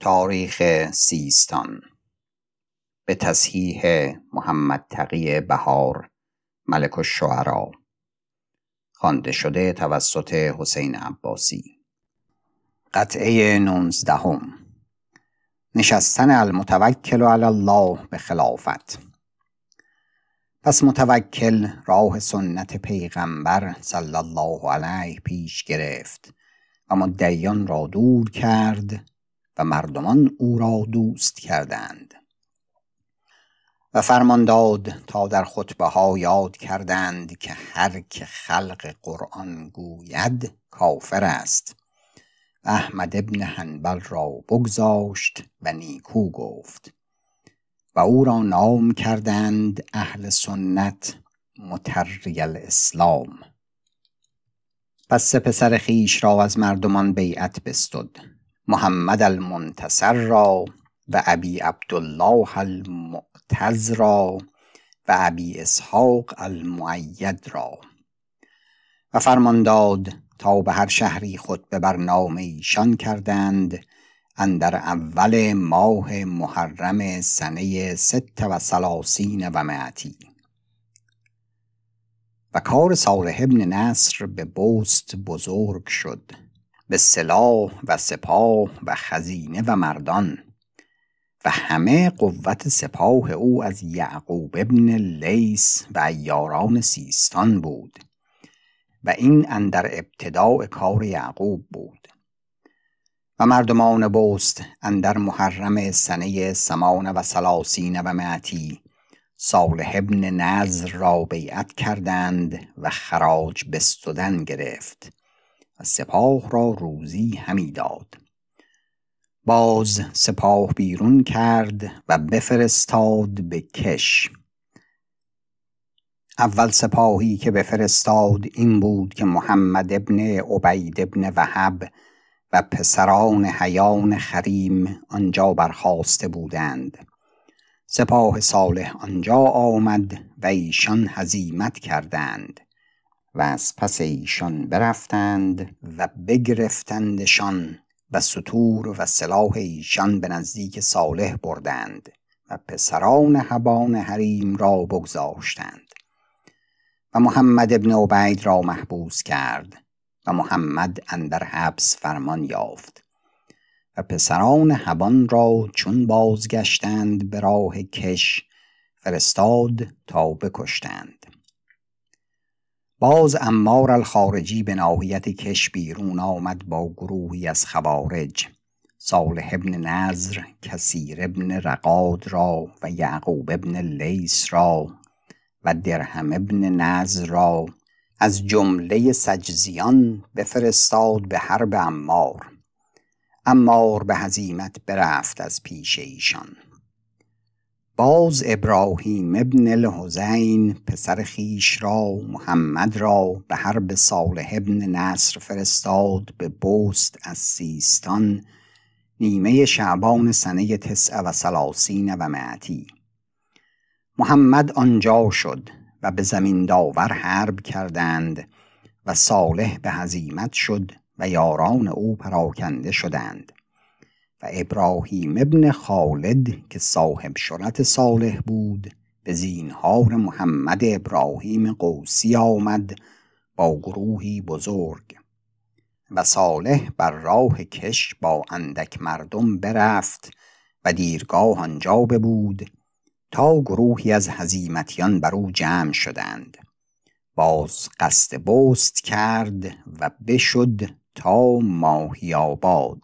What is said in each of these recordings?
تاریخ سیستان به تصحیح محمد تقی بهار ملک الشعراء، خوانده شده توسط حسین عباسی. قطعه 19. نشستن المتوکل علی الله به خلافت. پس متوکل راه سنت پیغمبر صلی الله علیه پیش گرفت و مدعیان را دور کرد و مردمان او را دوست کردند و فرمان داد تا در خطبه ها یاد کردند که هر که خلق قرآن گوید کافر است و احمد ابن حنبل را بگذاشت و نیکو گفت و او را نام کردند اهل سنت متری الاسلام. پس سه پسر خویش را از مردمان بیعت بستد، محمد المنتصر را و ابی عبدالله المعتز را و ابی اسحاق المؤید را و فرمان داد تا به هر شهری خطبه بر نام ایشان کردند اندر اول ماه محرم سنه 36 و 100. و کار صالح ابن نصر به بست بزرگ شد، به سلاح و سپاه و خزینه و مردان، و همه قوت سپاه او از یعقوب ابن لیث و عیاران سیستان بود و این اندر ابتداء کار یعقوب بود. و مردمان بست اندر محرم سنه 38 و 100 صالح ابن نضر را بیعت کردند و خراج بستدن گرفت و سپاه را روزی همی داد. باز سپاه بیرون کرد و بفرستاد به کش. اول سپاهی که بفرستاد این بود که محمد ابن عبید ابن وهب و پسران حیان خریم آنجا برخاسته بودند. سپاه صالح آنجا آمد و ایشان هزیمت کردند و از پس ایشان برفتند و بگرفتندشان و ستور و سلاح ایشان به نزدیک صالح بردند و پسران حبان حریم را بگذاشتند و محمد ابن عبید را محبوس کرد و محمد اندر حبس فرمان یافت و پسران حبان را چون بازگشتند به راه کش فرستاد تا بکشتند. باز عمار الخارجی به ناحیت کش بیرون آمد با گروهی از خوارج، صالح ابن نضر، کثیر ابن رقاد را و یعقوب ابن لیث را و درهم ابن نضر را از جمله سجزیان بفرستاد به حرب عمار. عمار به هزیمت برفت از پیش ایشان. باز ابراهیم ابن الحزین پسر خویش را محمد را به حرب صالح ابن نصر فرستاد به بست از سیستان نیمه شعبان سنه 39 و 100. محمد آنجا شد و به زمین داور حرب کردند و صالح به هزیمت شد و یاران او پراکنده شدند و ابراهیم ابن خالد که صاحب شرط صالح بود به زینهار محمد ابراهیم قوسی آمد با گروهی بزرگ و صالح بر راه کش با اندک مردم برفت و دیرگاه آنجا ببود تا گروهی از هزیمتیان بر او جمع شدند. باز قصد بست کرد و بشد تا ماهیاباد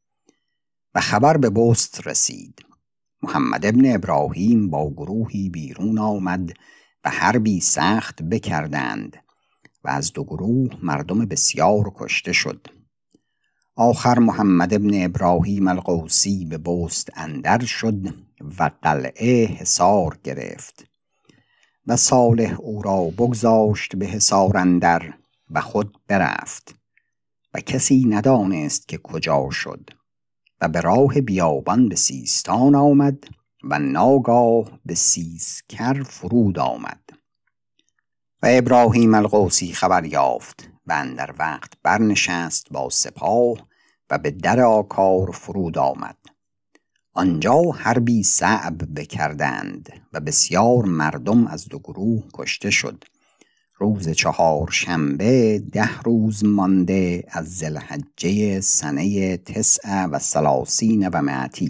و خبر به بست رسید. محمد ابن ابراهیم با گروهی بیرون آمد و حربی سخت بکردند و از دو گروه مردم بسیار کشته شد. آخر محمد ابن ابراهیم القوسی به بست اندر شد و قلعه حصار گرفت و صالح او را بگذاشت به حصار اندر و خود برفت و کسی ندانست که کجا شد و به راه بیابان به سیستان آمد و ناگاه به سیسکر فرود آمد و ابراهیم القوسی خبر یافت و اندر وقت برنشست با سپاه و به در آکار فرود آمد آنجا حربی صعب بکردند و بسیار مردم از دو گروه کشته شد. روز چهارشنبه 10 روز مانده از ذوالحجه سنه 39 و 100.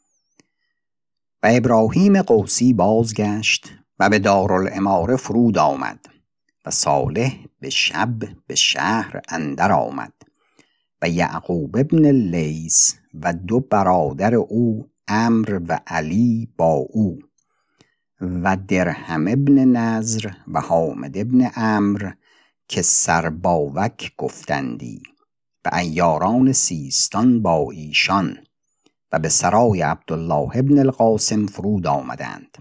و ابراهیم قوسی بازگشت و به دارالاماره فرود آمد و صالح به شب به شهر اندر آمد و یعقوب ابن لیث و 2 برادر او عمرو و علی با او و درهم ابن نضر و حامد ابن عمرو که سرباوک گفتندی و عیاران سیستان با ایشان و به سرای عبدالله ابن القاسم فرود آمدند.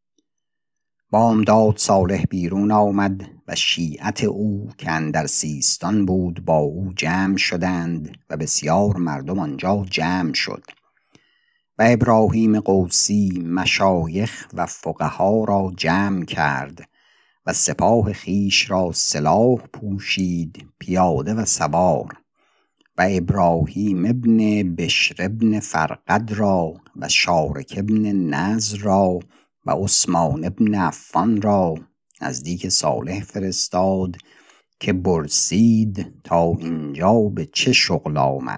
بامداد صالح بیرون آمد و شیعت او که اندر سیستان بود با او جمع شدند و بسیار مردم آنجا جمع شد و ابراهیم قوسی مشایخ و فقها را جمع کرد و سپاه خیش را سلاح پوشید پیاده و سوار و ابراهیم ابن بشر ابن فرقد را و شارک ابن نضر را و عثمان ابن عفان را نزدیک صالح فرستاد که برسید تا اینجا به چه شغل آمد.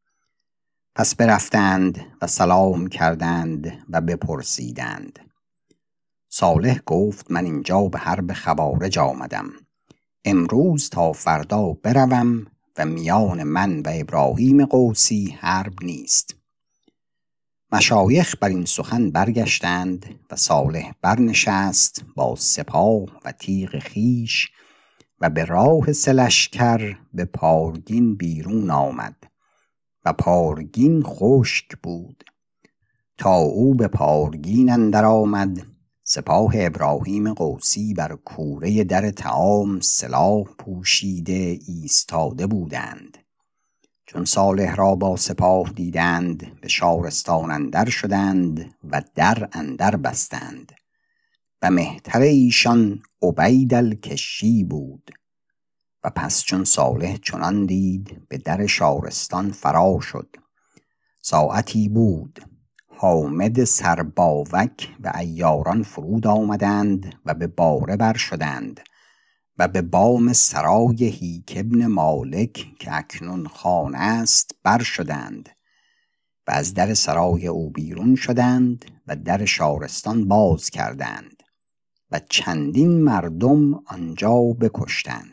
پس برفتند و سلام کردند و بپرسیدند. صالح گفت من اینجا به حرب خوارج آمدم، امروز تا فردا بروم و میان من و ابراهیم قوسی حرب نیست. مشایخ بر این سخن برگشتند و صالح برنشست با سپاه و تیغ خیش و به راه لشکر به پارگین بیرون آمد و پارگین خشک بود. تا او به پارگین اندر آمد سپاه ابراهیم قوسی بر کوره در طعام سلاح پوشیده ایستاده بودند. چون صالح را با سپاه دیدند به شارستان اندر شدند و در اندر بستند و مهتر ایشان عبید الکشی بود. و پس چون صالح چنان دید به در شارستان فرا شد. ساعتی بود حامد سرباوک و عیاران فرود آمدند و به باره بر شدند و به بام سرای هیک ابن مالک که اکنون خانه است بر شدند و از در سرای او بیرون شدند و در شارستان باز کردند و چندین مردم آنجا بکشتند.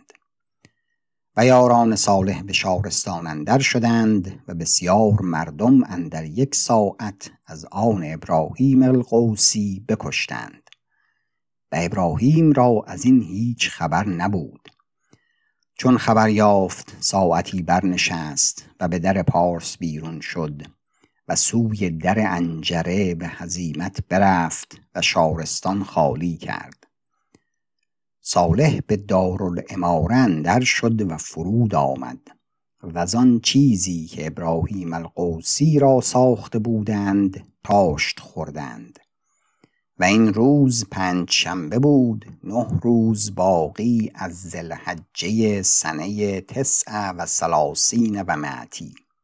و یاران صالح به شارستان اندر شدند و بسیار مردم اندر 1 ساعت از آن ابراهیم القوسی بکشتند و ابراهیم را از این هیچ خبر نبود. چون خبر یافت ساعتی برنشست و به در پارس بیرون شد و سوی در انجره به هزیمت برفت و شارستان خالی کرد. صالح به دارالاماره اندر شد و فرود آمد و از آن چیزی که ابراهیم القوسی را ساخته بودند تاشت خوردند. و این روز 5 شنبه بود 9 روز باقی از ذوالحجه سنه 39 و 100.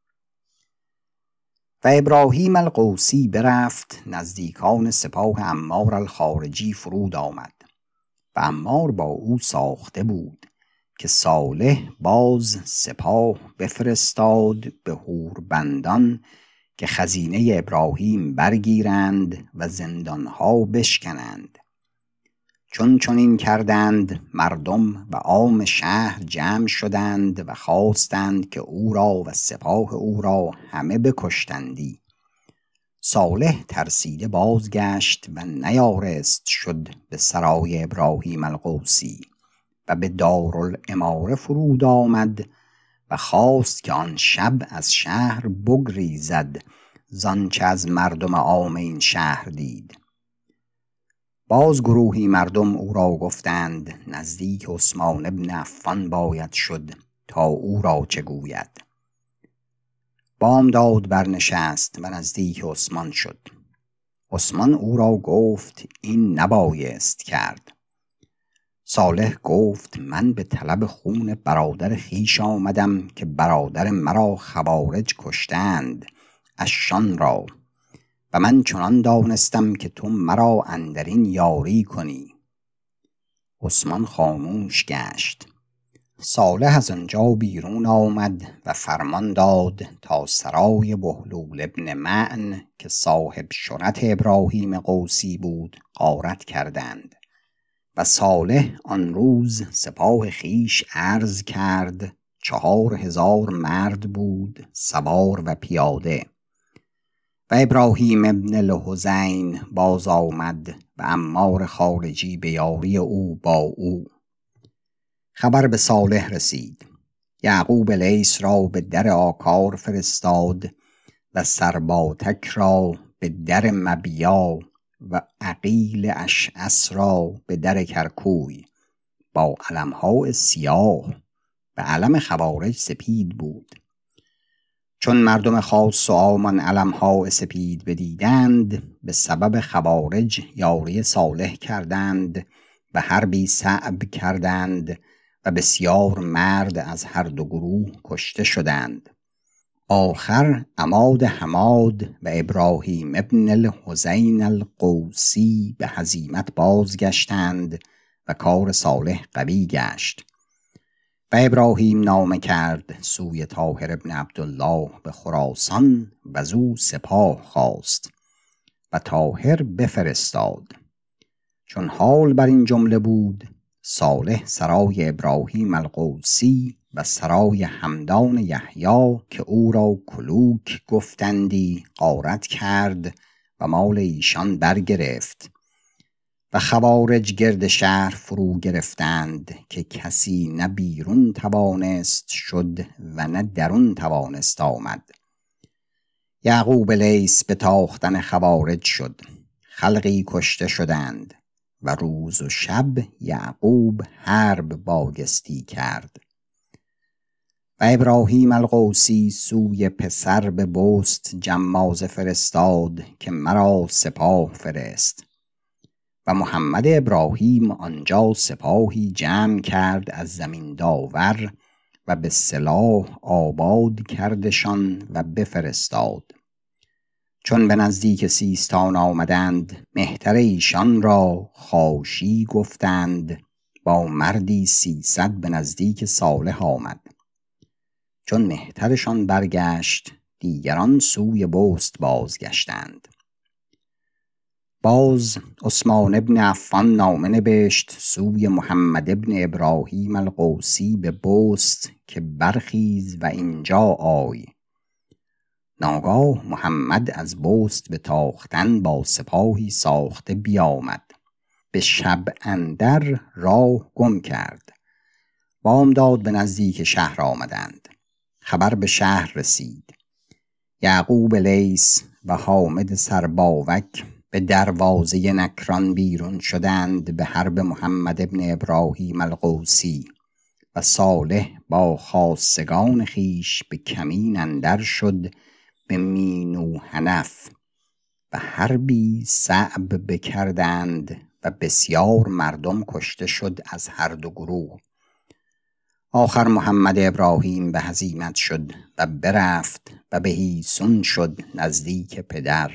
و ابراهیم القوسی برفت نزدیکان سپاه عمار الخارجی فرود آمد و عمار با او ساخته بود که صالح باز سپاه بفرستاد به هوربندان که خزینه ابراهیم برگیرند و زندانها بشکنند. چون چنین کردند مردم و عام شهر جمع شدند و خواستند که او را و سپاه او را همه بکشتندی. صالح ترسیده بازگشت و نیارست شد به سرای ابراهیم القوسی و به دارالاماره فرود آمد و خواست که آن شب از شهر بگریزد زانچه از مردم عام این شهر دید. باز گروهی مردم او را گفتند نزدیک عثمان ابن عفان باید شد تا او را چه گوید. بامداد برنشست و نزدیک عثمان شد. عثمان او را گفت این نبایست کرد. صالح گفت من به طلب خون برادر خویش آمدم که برادر مرا خوارج کشتند اشان را و من چنان دانستم که تو مرا اندرین یاری کنی. عثمان خاموش گشت. صالح از آنجا بیرون آمد و فرمان داد تا سرای بهلول ابن معن که صاحب شرط ابراهیم غوثی بود غارت کردند و صالح آن روز سپاه خیش عرض کرد. 4000 مرد بود سوار و پیاده. و ابراهیم ابن الحزین باز آمد و عمار خارجی به یاری او با او. خبر به صالح رسید. یعقوب لیث را به در آکار فرستاد و سرباتک را به در مبیا و عقیل اشعث را به در کرکوی با علمهای سیاه. به علم خوارج سپید بود. چون مردم خاص و عام آن علمهای سپید بدیدند به سبب خوارج یاری صالح کردند و حربی صعب کردند و بسیار مرد از هر دو گروه کشته شدند. آخر عماد حماد و ابراهیم ابن الحزین الغوثی به هزیمت بازگشتند و کار صالح قوی گشت. و ابراهیم نامه کرد سوی طاهر ابن عبدالله به خراسان و زو سپاه خواست و طاهر بفرستاد. چون حال بر این جمله بود، صالح سرای ابراهیم الغوثی و سرای همدان یحیی که او را کلوک گفتندی غارت کرد و مال ایشان برگرفت. و خوارج گرد شهر فرو گرفتند که کسی نه بیرون توانست شد و نه درون توانست آمد. یعقوب لیث به تاختن خوارج شد. خلقی کشته شدند و روز و شب یعقوب حرب بایستی کرد. و ابراهیم الغوثی سوی پسر به بست جمازه فرستاد که مرا سپاه فرست. و محمد ابراهیم آنجا سپاهی جمع کرد از زمین داور و به سلاح آباد کردشان و بفرستاد. چون به نزدیک سیستان آمدند مهتر ایشان را خاشی گفتند با مردی 300 به نزدیک صالح آمد. چون مهترشان برگشت دیگران سوی بست بازگشتند. باز عثمان ابن عفان نامه نبشت سوی محمد ابن ابراهیم الغوثی به بست که برخیز و اینجا آی. ناگاه محمد از بست به تاختن با سپاهی ساخته بیامد. به شب اندر راه گم کرد. بامداد به نزدیک شهر آمدند. خبر به شهر رسید. یعقوب لیث و حامد سرباوک به دروازه نکران بیرون شدند به حرب محمد ابن ابراهیم الغوثی و صالح با خاصگان خیش به کمین اندر شد به مین و حنف و حربی صعب بکردند و بسیار مردم کشته شد از هر دو گروه. آخر محمد ابراهیم به هزیمت شد و برفت و به هیسون شد نزدیک پدر.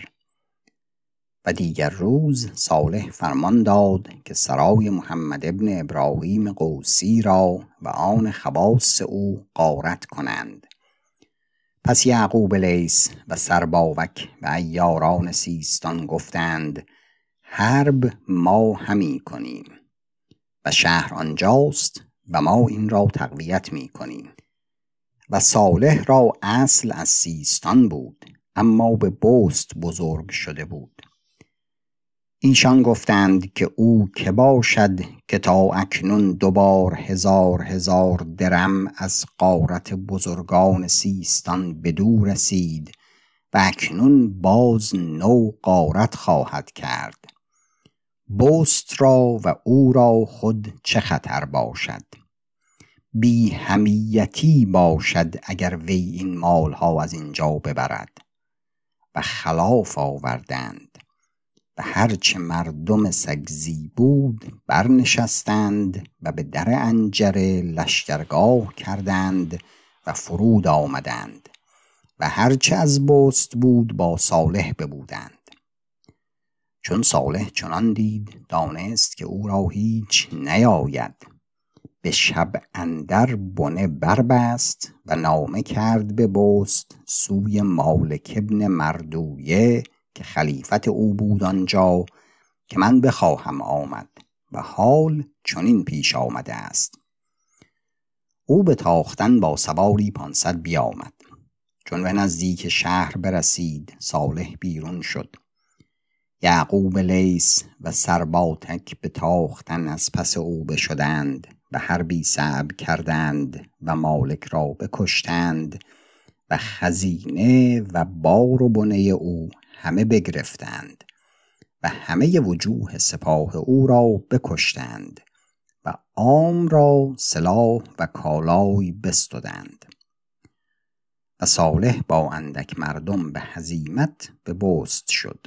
و دیگر روز صالح فرمان داد که سرای محمد ابن ابراهیم غوثی را و آن خواص او غارت کنند. پس یعقوب لیث و سرباوک و عیاران سیستان گفتند حرب ما همی کنیم و شهر آنجاست و ما این را تقویت می کنیم. و صالح را اصل از سیستان بود اما به بست بزرگ شده بود. ایشان گفتند که او که باشد که تا اکنون 2000 درم از غارت بزرگان سیستان بدو رسید و اکنون باز نو غارت خواهد کرد. بست را و او را خود چه خطر باشد؟ بی حمیتی باشد اگر وی این مالها از اینجا ببرد. و خلاف آوردند و هرچه مردم سگزی بود برنشستند و به در انجره لشکرگاه کردند و فرود آمدند و هرچه از بست بود با صالح ببودند. چون صالح چنان دید دانست که او را هیچ نیاید. به شب اندر بنه بربست و نامه کرد به بست سوی مالک ابن مردویه که خلیفت او بود آنجا که من بخواهم آمد و حال چنین پیش آمده است. او به تاختن با سواری 500 بیامد. چون به نزدیک شهر برسید صالح بیرون شد. یعقوب لیث و سرباتک به تاختن از پس او بشدند و حربی صعب کردند و مالک را بکشتند و خزینه و بار و بنه او همه بگرفتند و همه وجوه سپاه او را بکشتند و عام را سلاح و کالای بستدند. و صالح با اندک مردم به هزیمت به بست شد.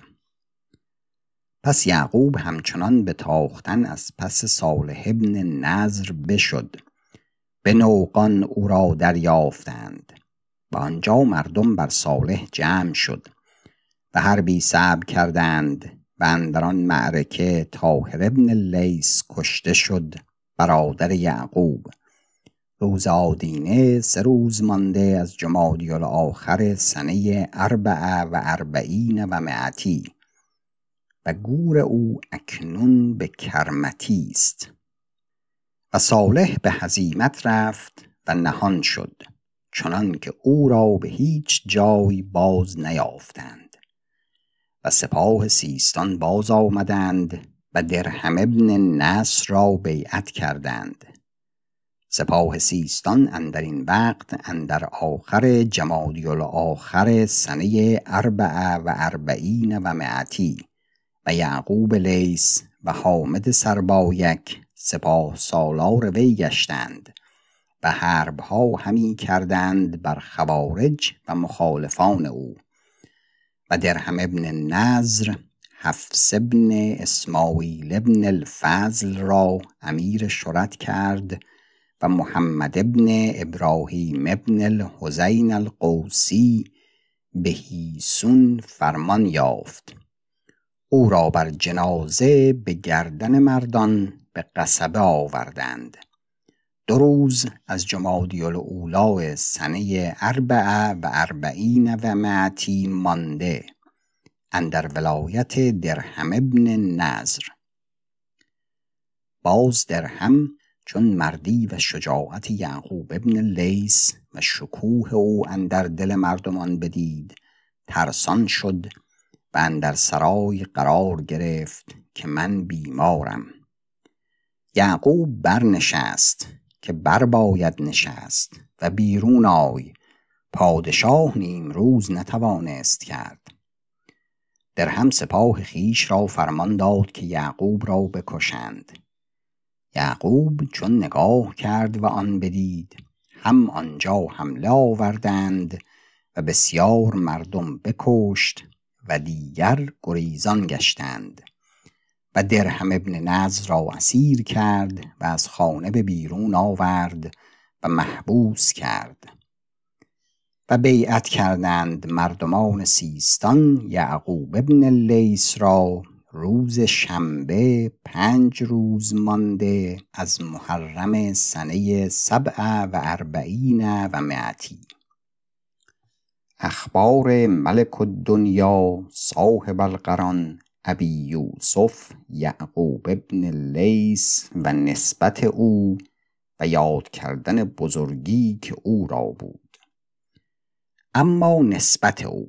پس یعقوب همچنان به تاختن از پس صالح ابن نضر بشد. به نوقان او را دریافتند و آنجا مردم بر صالح جمع شد و حربی صعب کردند و اندر آن معرکه طاهر ابن لیث کشته شد برادر یعقوب. روز آدینه 3 روز مانده از جمادی الاخر سنه 44 و 100 و گور او اکنون به کرمتی است. و صالح به هزیمت رفت و نهان شد چنان که او را به هیچ جای باز نیافتند. و سپاه سیستان باز آمدند و درهم ابن نصر را بیعت کردند. سپاه سیستان اندر این وقت اندر آخر جمادی الاخر سنه 44 و 100 و یعقوب لیث و حامد سربایک سپاه سالار وی گشتند و حربها همی کردند بر خوارج و مخالفان او. و درهم ابن نضر حفص ابن اسماعیل ابن الفضل را امیر شرط کرد و محمد ابن ابراهیم ابن الحزین القوسی به هیسون فرمان یافت. او را بر جنازه به گردن مردان به قصبه آوردند. 2 روز از جمادی الاولی سنه 44 و 100 مانده اندر ولایت درهم ابن نضر. باز درهم چون مردی و شجاعت یعقوب ابن لیث و شکوه او اندر دل مردمان بدید ترسان شد و اندر سرای قرار گرفت که من بیمارم. یعقوب برنشست که بر باید نشست و بیرون آی، پادشاه نیمروز نتوانست کرد. درهم سپاه خیش را فرمان داد که یعقوب را بکشند. یعقوب چون نگاه کرد و آن بدید هم آنجا حمله آوردند و بسیار مردم بکشت و دیگر گریزان گشتند. و درهم ابن نضر را اسیر کرد و از خانه به بیرون آورد و محبوس کرد. و بیعت کردند مردمان سیستان یعقوب ابن لیث را روز شنبه 5 روز مانده از محرم سنه 47 و 100. اخبار ملک الدنیا صاحب القران ابی یوسف یعقوب ابن لیث و نسبت او و یاد کردن بزرگی که او را بود. اما نسبت او: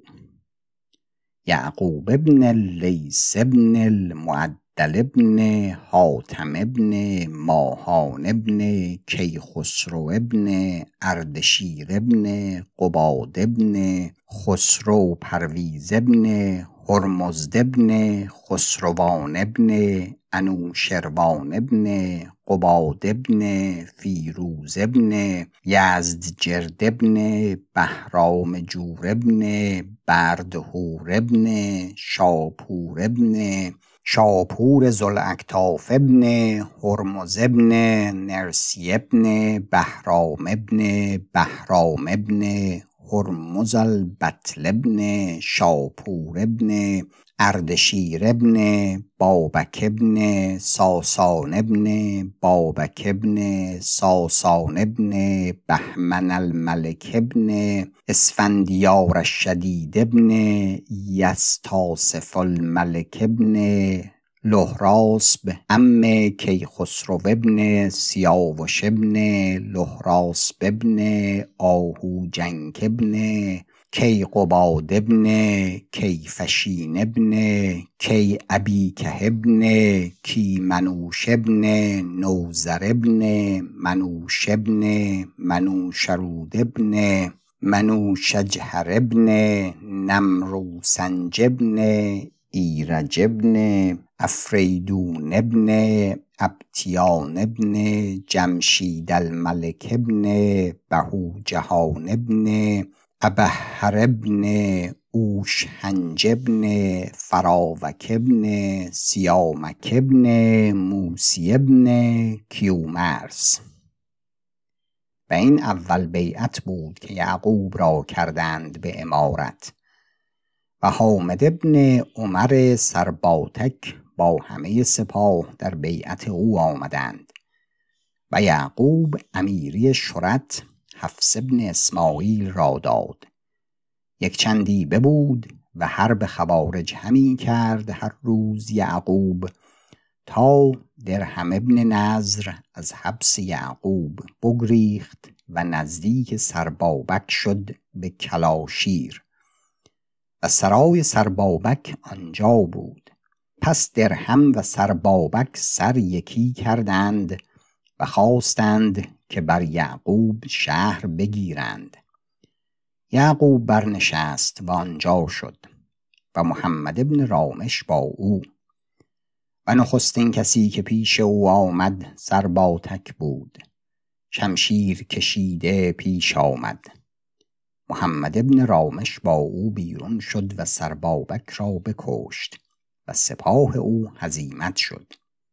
یعقوب ابن لیث ابن المعدل ابن حاتم ابن ماهان ابن کیخسرو ابن اردشیر ابن قباد ابن خسرو پرویز ابن هرمزد ابن خسروان ابن انوشروان ابن قباد ابن فیروز ابن یزدجرد ابن بهرام جور ابن بردهور ابن شاپور ابن شاپور ذوالاکتاف ابن هرمز ابن نرسی ابن بهرام ابن هرمز البطل ابن شاپور ابن اردشیر ابن بابک ابن ساسان ابن بابک ابن ساسان ابن بهمن الملک ابن اسفندیار الشدید ابن یستاسف الملک ابن لهراسب عم کیخسرو ابن سیاوش ابن لهراسب ابن آهوجنگ ابن کیقباد ابن کیفشین ابن کی ابیکه ابن کیمنوش ابن نوذر ابن منوش ابن منوشرود ابن منوشجهر ابن نمروسنج ابن ایرج ابن افریدون ابن ابتیان ابن جمشید الملک ابن بهوجهان ابن ابهر ابن اوشهنج ابن فراوک ابن سیامک ابن موسی ابن کیومرث. و این اول بیعت بود که یعقوب را کردند به امارت و حامد ابن عمر سرباتک با همه سپاه در بیعت او آمدند و یعقوب امیری شرط حفص ابن اسماعیل را داد. یک چندی ببود و حرب خوارج همی کرد هر روز یعقوب تا درهم ابن نضر از حبس یعقوب بگریخت و نزدیک سربابک شد به کلاشیر و سرای سربابک آنجا بود. پس درهم و سربابک سر یکی کردند و خواستند که بر یعقوب شهر بگیرند. یعقوب برنشست و آنجا شد و محمد ابن رامش با او و نخستین کسی که پیش او آمد سرباتک بود. شمشیر کشیده پیش آمد. محمد ابن رامش با او بیرون شد و سربابک را بکشت و سپاه او هزیمت شد.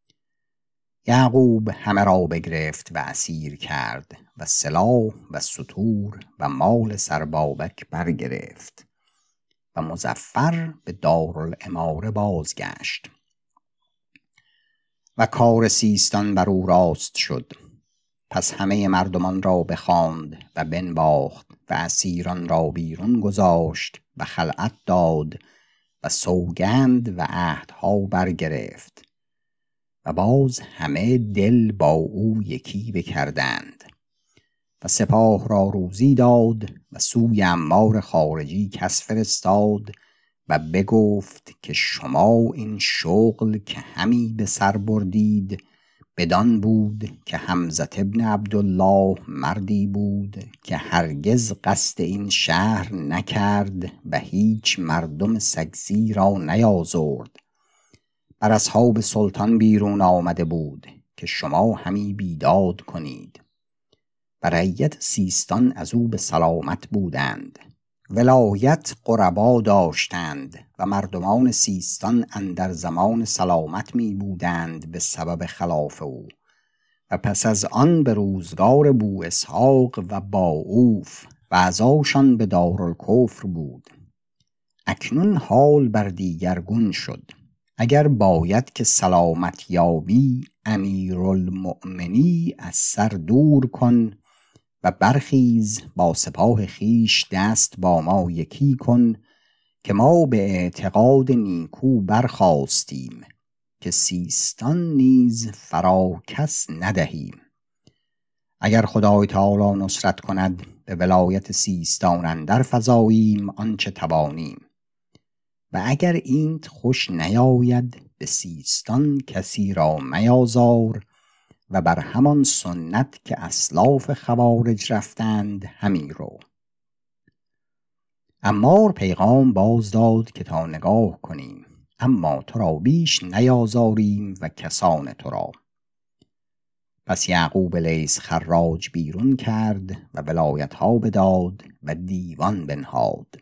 یعقوب همه را بگرفت و اسیر کرد و سلاح و ستور و مال سربابک برگرفت و مظفر به دارالاماره بازگشت و کار سیستان بر او راست شد. پس همه مردمان را بخواند و بنواخت و اسیران را بیرون گذاشت و خلعت داد و سوگند و عهدها برگرفت و باز همه دل با او یکی بکردند و سپاه را روزی داد و سوی عمار خارجی کس فرستاد و بگفت که شما این شغل که همی به سر بردید بدان بود که حمزه ابن عبدالله مردی بود که هرگز قصد این شهر نکرد و هیچ مردم سگزی را نیازرد. بر اصحاب سلطان بیرون آمده بود که شما همی بیداد کنید و رعیت سیستان از او به سلامت بودند. ولایت قربا داشتند و مردمان سیستان اندر زمان سلامت می بودند به سبب خلاف او و پس از آن به روزگار بو اسحاق و باعوف و عزاشان به دارالکفر بود. اکنون حال بر دیگرگون شد. اگر باید که سلامت یابی امیرالمؤمنی از سر دور کن و برخیز با سپاه خیش دست با ما یکی کن که ما به اعتقاد نیکو برخاستیم که سیستان نیز فرا کس ندهیم. اگر خدای تعالی نصرت کند به ولایت سیستان اندر فزاییم آنچه توانیم و اگر اینت خوش نیاید به سیستان کسی را میازار و بر همان سنت که اسلاف خوارج رفتند همی رو. عمار پیغام باز داد که تا نگاه کنیم اما تو را بیش نیازاریم و کسان تو را. پس یعقوب لیث خراج بیرون کرد و ولایت ها بداد و دیوان بنهاد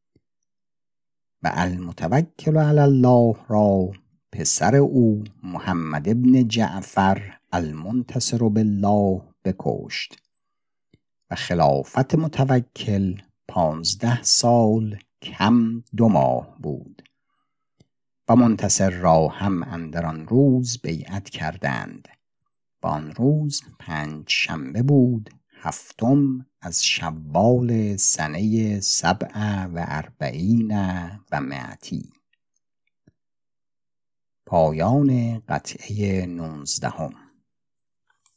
و المتوکل علی الله را پسر او محمد ابن جعفر المنتصر بالله بکشت و خلافت متوکل 15 سال کم 2 ماه بود و منتصر را هم اندر آن روز بیعت کردند و آن روز 5 شنبه بود 7م از شوال سنه 47 و 100. پایان قطعه 19.